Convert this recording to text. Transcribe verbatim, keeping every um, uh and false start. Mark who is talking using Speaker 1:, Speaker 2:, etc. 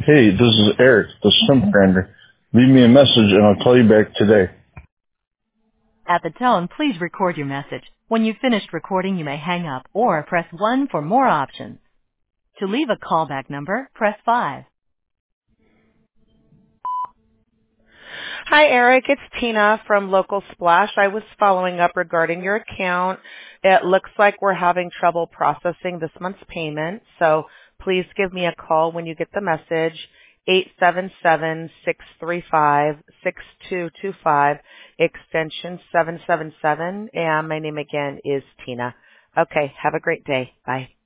Speaker 1: Hey, this is Eric, the shrimp grinder. Leave me a message and I'll call you back today.
Speaker 2: At the tone, please record your message. When you've finished recording, you may hang up or press one for more options. To leave a callback number, press five.
Speaker 3: Hi, Eric. It's Tina from Local Splash. I was following up regarding your account. It looks like we're having trouble processing this month's payment, so please give me a call when you get the message, eight seven seven, six three five, six two two five, extension seven seven seven, and my name again is Tina. Okay, have a great day. Bye.